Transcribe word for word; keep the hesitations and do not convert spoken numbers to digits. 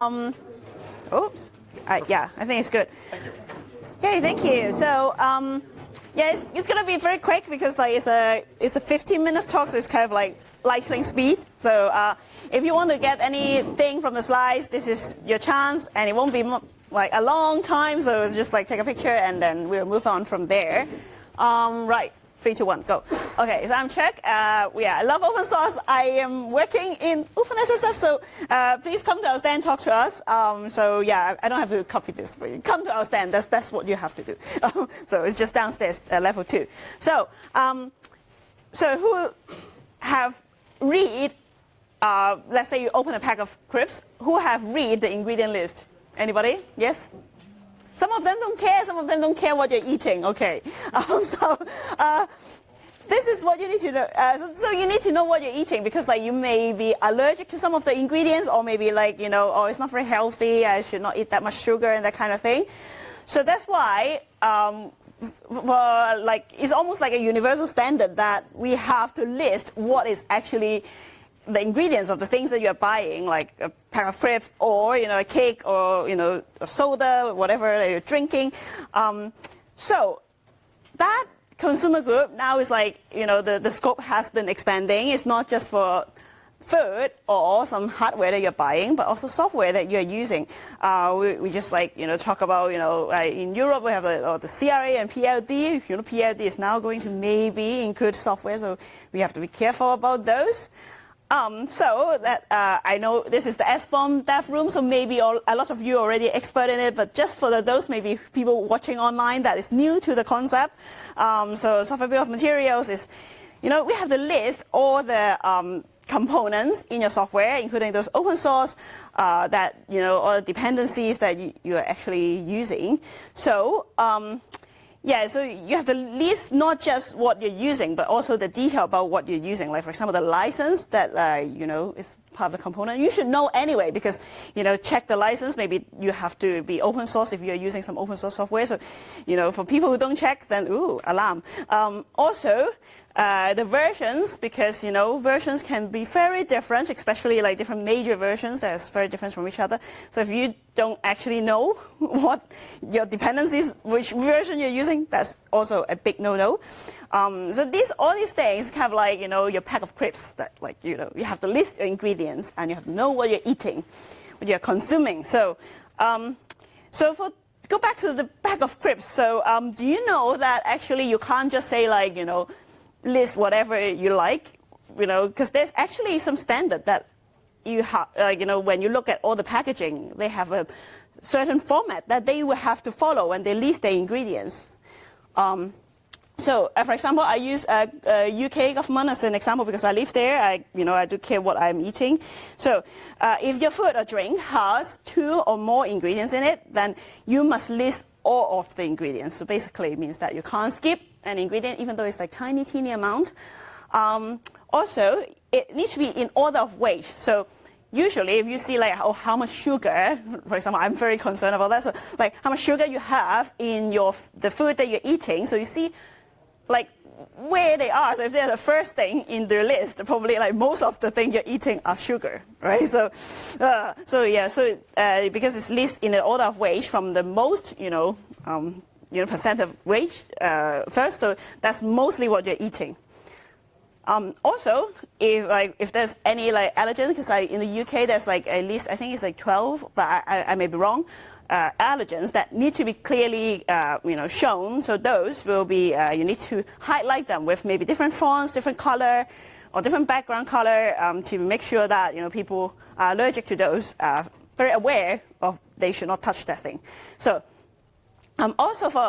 Um, oops. Uh, yeah, I think it's good. Thank you. Okay, thank you. So, um, yeah, it's, it's gonna be very quick because like it's a it's a fifteen minutes talk, so it's kind of like lightning speed. So, uh, if you want to get anything from the slides, this is your chance, and it won't be like a long time. So it's just like take a picture, and then we'll move on from there. Um, right. Three, two, one, go. Okay, so I'm Chuck. Uh, yeah, I love open source. I am working in OpenSSF, so uh, please come to our stand, talk to us. Um, so yeah, I don't have to copy this for you. Come to our stand. That's that's what you have to do. So it's just downstairs, uh, level two. So um, so who have read? Uh, let's say you open a pack of crisps. Who have read the ingredient list? Anybody? Yes. Some of them don't care, some of them don't care what you're eating, okay. Um, so uh, this is what you need to know. Uh, so, so you need to know what you're eating because like you may be allergic to some of the ingredients or maybe like, you know, oh, it's not very healthy, I should not eat that much sugar and that kind of thing. So that's why um, for, like, it's almost like a universal standard that we have to list what is actually the ingredients of the things that you're buying, like a pack of crisps or, you know, a cake or, you know, a soda, whatever that you're drinking. Um, so that consumer group now is like, you know, the, the scope has been expanding. It's not just for food or some hardware that you're buying, but also software that you're using. Uh, we, we just like, you know, talk about, you know, uh, in Europe we have the, uh, the C R A and P L D. You know, P L D is now going to maybe include software, so we have to be careful about those. Um, so that uh, I know this is the S BOM dev room, so maybe all, a lot of you are already expert in it, but just for the, those maybe people watching online that is new to the concept. Um, so software bill of materials is, you know, we have to list all the um, components in your software, including those open source, uh, that, you know, all the dependencies that you, you are actually using. So, um, yeah, so you have to list not just what you're using, but also the detail about what you're using. Like, for example, the license that, uh, you know, is part of the component. You should know anyway because, you know, check the license. Maybe you have to be open source if you're using some open source software. So, you know, for people who don't check, then, ooh, alarm. Um, also, Uh, the versions, because, you know, versions can be very different, especially like different major versions that's very different from each other. So if you don't actually know what your dependencies, which version you're using, that's also a big no-no. Um, so these, all these things kind of like, you know, your pack of crisps that like, you know, you have to list your ingredients and you have to know what you're eating, what you're consuming. So, um, so for go back to the pack of crisps. So um, do you know that actually you can't just say like, you know, list whatever you like, you know, because there's actually some standard that you have, uh, you know, when you look at all the packaging, they have a certain format that they will have to follow when they list their ingredients. Um, so, uh, for example, I use uh, uh, U K government as an example because I live there. I, you know, I do care what I'm eating. So, uh, if your food or drink has two or more ingredients in it, then you must list all of the ingredients. So basically, it means that you can't skip an ingredient, even though it's like tiny, teeny amount. Um, also, it needs to be in order of weight. So usually, if you see like oh, how much sugar, for example, I'm very concerned about that. So like how much sugar you have in your the food that you're eating. So you see, like where they are. So if they're the first thing in their list, probably like most of the things you're eating are sugar, right? So, uh, so yeah. So uh, because it's listed in the order of weight from the most, you know. Um, you know, percent of weight uh, first, so that's mostly what you're eating. Um, also, if like if there's any like allergen, because in the U K there's like at least I think it's like twelve, but I, I, I may be wrong. Uh, allergens that need to be clearly uh, you know shown. So those will be uh, you need to highlight them with maybe different fonts, different color, or different background color um, to make sure that you know people are allergic to those, uh, very aware of they should not touch that thing. So. Um, also for